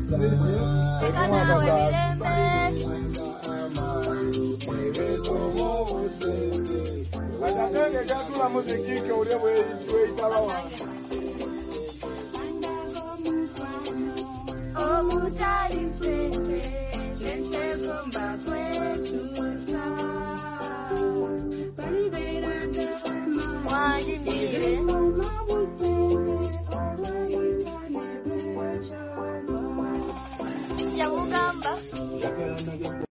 Ekana webilembe. Atatenge gatula muziki ke ule weitalawa. Omutaliseke lesekomba kwetu sa. Wajimi